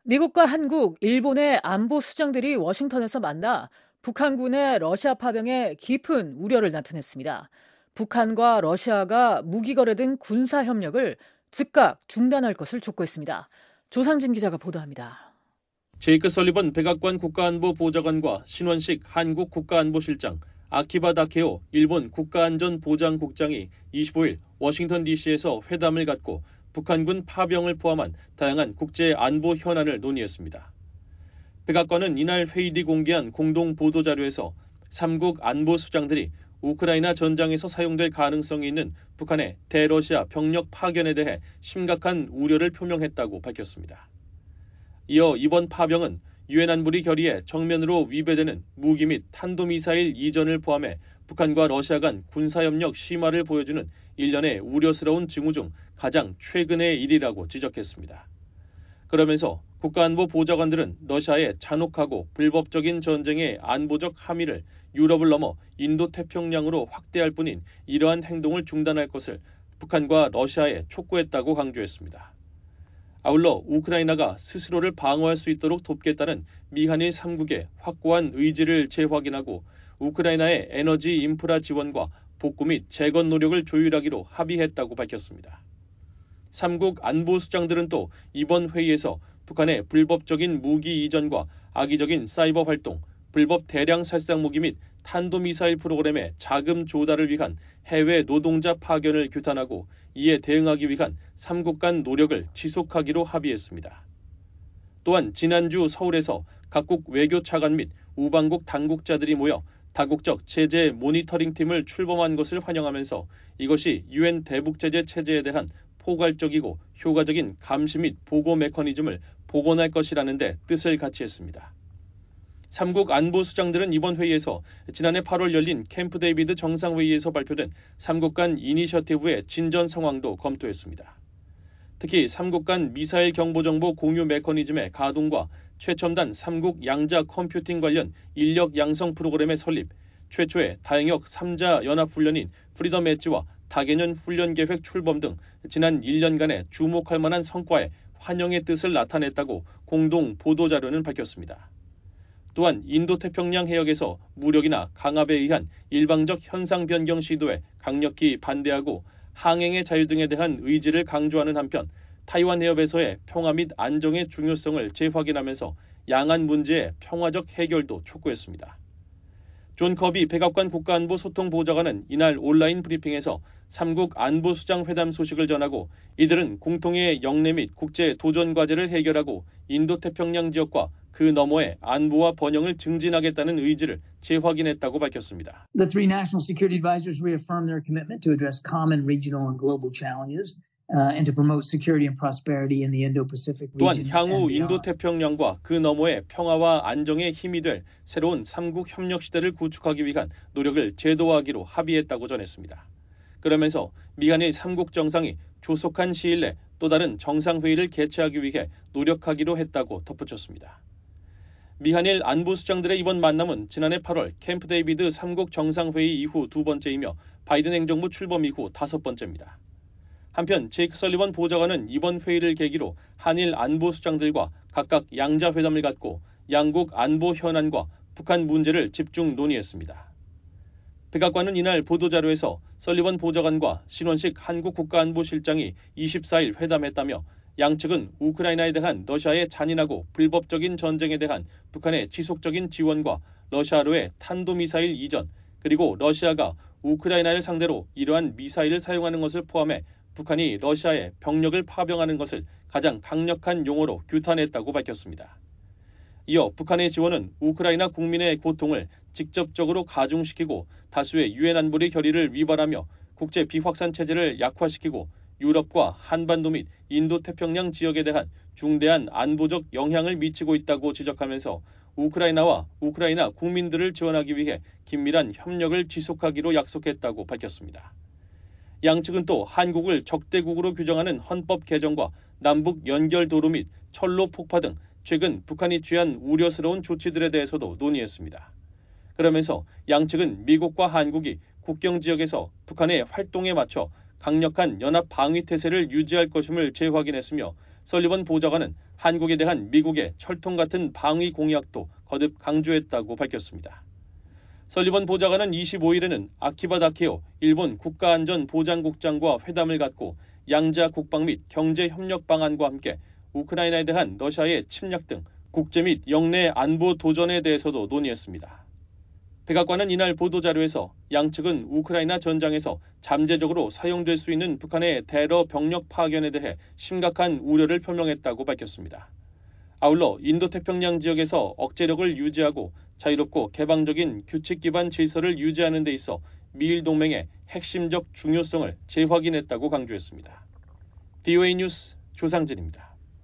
미국과 한국, 일본의 안보 수장들이 워싱턴에서 만나 북한군의 러시아 파병에 깊은 우려를 나타냈습니다. 북한과 러시아가 무기 거래 등 군사 협력을 즉각 중단할 것을 촉구했습니다. 조상진 기자가 보도합니다. 제이크 설리번 백악관 국가안보보좌관과 신원식 한국 국가안보실장, 아키바 다케오 일본 국가안전보장국장이 25일 워싱턴 DC에서 회담을 갖고 북한군 파병을 포함한 다양한 국제 안보 현안을 논의했습니다. 백악관은 이날 회의 뒤 공개한 공동 보도자료에서 3국 안보수장들이 우크라이나 전장에서 사용될 가능성이 있는 북한의 대러시아 병력 파견에 대해 심각한 우려를 표명했다고 밝혔습니다. 이어 이번 파병은 유엔 안보리 결의에 정면으로 위배되는 무기 및 탄도미사일 이전을 포함해 북한과 러시아 간 군사협력 심화를 보여주는 일련의 우려스러운 징후 중 가장 최근의 일이라고 지적했습니다. 그러면서 국가안보보좌관들은 러시아의 잔혹하고 불법적인 전쟁의 안보적 함의를 유럽을 넘어 인도태평양으로 확대할 뿐인 이러한 행동을 중단할 것을 북한과 러시아에 촉구했다고 강조했습니다. 아울러 우크라이나가 스스로를 방어할 수 있도록 돕겠다는 미한일 3국의 확고한 의지를 재확인하고 우크라이나의 에너지 인프라 지원과 복구 및 재건 노력을 조율하기로 합의했다고 밝혔습니다. 3국 안보수장들은 또 이번 회의에서 북한의 불법적인 무기 이전과 악의적인 사이버 활동, 불법 대량 살상 무기 및 탄도미사일 프로그램의 자금 조달을 위한 해외 노동자 파견을 규탄하고 이에 대응하기 위한 3국 간 노력을 지속하기로 합의했습니다. 또한 지난주 서울에서 각국 외교 차관 및 우방국 당국자들이 모여 다국적 제재 모니터링 팀을 출범한 것을 환영하면서 이것이 유엔 대북제재 체제에 대한 포괄적이고 효과적인 감시 및 보고 메커니즘을 복원할 것이라는 데 뜻을 같이 했습니다. 3국 안보수장들은 이번 회의에서 지난해 8월 열린 캠프 데이비드 정상회의에서 발표된 3국 간 이니셔티브의 진전 상황도 검토했습니다. 특히 3국 간 미사일 경보정보 공유 메커니즘의 가동과 최첨단 3국 양자 컴퓨팅 관련 인력 양성 프로그램의 설립, 최초의 다영역 3자 연합훈련인 프리덤 엣지와 다개년 훈련계획 출범 등 지난 1년간의 주목할 만한 성과에 환영의 뜻을 나타냈다고 공동 보도자료는 밝혔습니다. 또한 인도태평양 해역에서 무력이나 강압에 의한 일방적 현상 변경 시도에 강력히 반대하고 항행의 자유 등에 대한 의지를 강조하는 한편 타이완 해협에서의 평화 및 안정의 중요성을 재확인하면서 양안 문제의 평화적 해결도 촉구했습니다. 존 커비 백악관 국가안보소통보좌관은 이날 온라인 브리핑에서 3국 안보수장 회담 소식을 전하고 이들은 공통의 영내 및 국제 도전 과제를 해결하고 인도태평양 지역과 그 너머의 안보와 번영을 증진하겠다는 의지를 재확인했다고 밝혔습니다. The three national security advisors reaffirmed their commitment to address common regional and global challenges. And to promote security and prosperity in the Indo-Pacific region. 또한 향후 인도태평양과 그 너머의 평화와 안정에 힘이 될 새로운 3국 협력 시대를 구축하기 위한 노력을 제도화하기로 합의했다고 전했습니다. 그러면서 미한일 3국 정상이 조속한 시일 내 또 다른 정상회의를 개최하기 위해 노력하기로 했다고 덧붙였습니다. 미한일 안보수장들의 이번 만남은 지난해 8월 캠프 데이비드 3국 정상회의 이후 두 번째이며 바이든 행정부 출범 이후 다섯 번째입니다. 한편 제이크 설리번 보좌관은 이번 회의를 계기로 한일 안보수장들과 각각 양자회담을 갖고 양국 안보 현안과 북한 문제를 집중 논의했습니다. 백악관은 이날 보도자료에서 설리번 보좌관과 신원식 한국 국가안보실장이 24일 회담했다며 양측은 우크라이나에 대한 러시아의 잔인하고 불법적인 전쟁에 대한 북한의 지속적인 지원과 러시아로의 탄도미사일 이전, 그리고 러시아가 우크라이나를 상대로 이러한 미사일을 사용하는 것을 포함해 북한이 러시아에 병력을 파병하는 것을 가장 강력한 용어로 규탄했다고 밝혔습니다. 이어 북한의 지원은 우크라이나 국민의 고통을 직접적으로 가중시키고 다수의 유엔 안보리 결의를 위반하며 국제 비확산 체제를 약화시키고 유럽과 한반도 및 인도태평양 지역에 대한 중대한 안보적 영향을 미치고 있다고 지적하면서 우크라이나와 우크라이나 국민들을 지원하기 위해 긴밀한 협력을 지속하기로 약속했다고 밝혔습니다. 양측은 또 한국을 적대국으로 규정하는 헌법 개정과 남북 연결도로 및 철로 폭파 등 최근 북한이 취한 우려스러운 조치들에 대해서도 논의했습니다. 그러면서 양측은 미국과 한국이 국경 지역에서 북한의 활동에 맞춰 강력한 연합 방위 태세를 유지할 것임을 재확인했으며 설리번 보좌관은 한국에 대한 미국의 철통 같은 방위 공약도 거듭 강조했다고 밝혔습니다. 설리번 보좌관은 25일에는 아키바 다케오 일본 국가안전보장국장과 회담을 갖고 양자 국방 및 경제 협력 방안과 함께 우크라이나에 대한 러시아의 침략 등 국제 및 영내 안보 도전에 대해서도 논의했습니다. 백악관은 이날 보도자료에서 양측은 우크라이나 전장에서 잠재적으로 사용될 수 있는 북한의 대러 병력 파견에 대해 심각한 우려를 표명했다고 밝혔습니다. 아울러 인도태평양 지역에서 억제력을 유지하고 자유롭고 개방적인 규칙 기반 질서를 유지하는 데 있어 미일 동맹의 핵심적 중요성을 재확인했다고 강조했습니다. VOA 뉴스 조상진입니다.